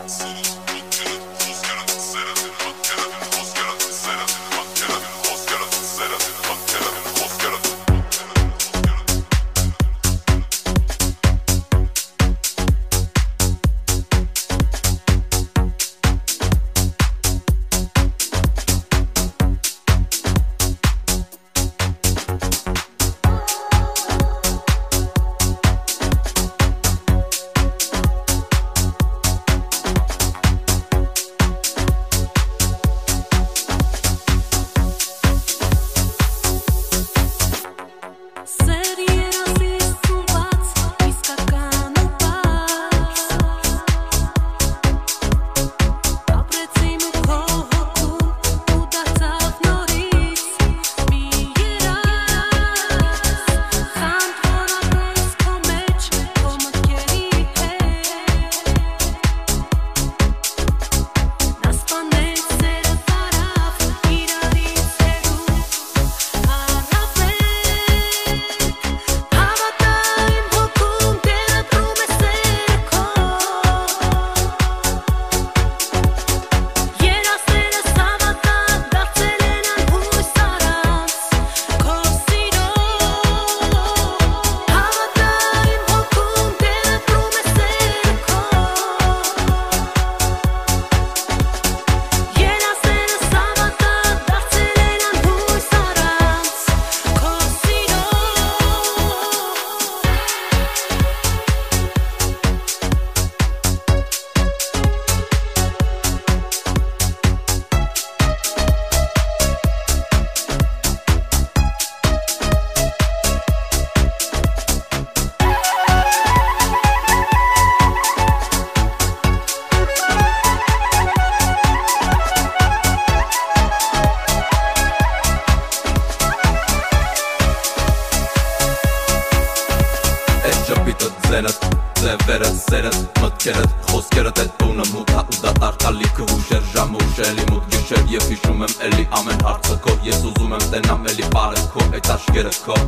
Ձևերը սերդ, մտքերդ, խոսքերդ էդ տունը մութա ու դատարկ ալիքը հուշեր ժամը ուշելի մութ գիշեր և հիշում եմ էլի ամեն հարցը քո ես ուզում եմ տենամ էլի պարը քո էտ աշկերը քո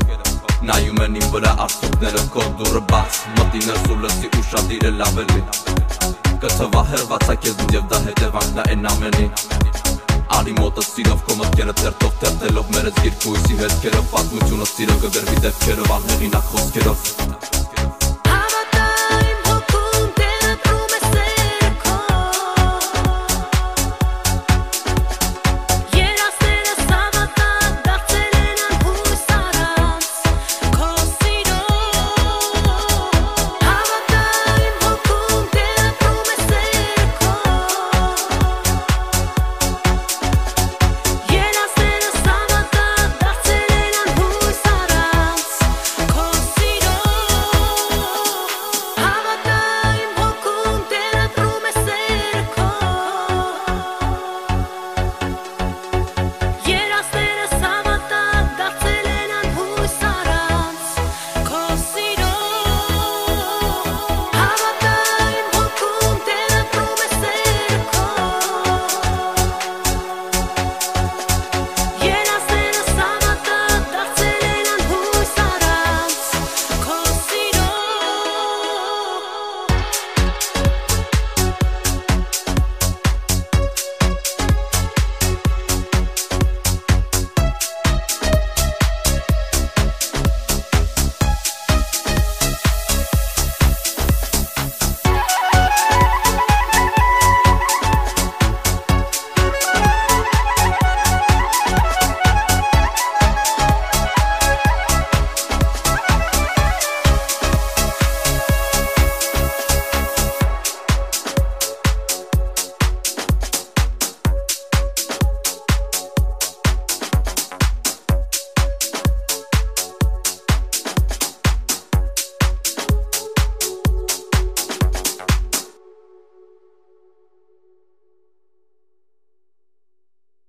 նայում են իմ վրա արցունքները քո դուրը բաց մտի ներս ու լսի ուշադիր էլ ավելի կթվա հերվացա քեզնից և դա հետևանքն է էն ամենի Արի մոտը սիրով քո մտքերը թերթով թերթելով մերս գիրք ու իսի հետքերով պատմությունը սիրո կգրվի դեպքերով անհեղինակ խոսքերով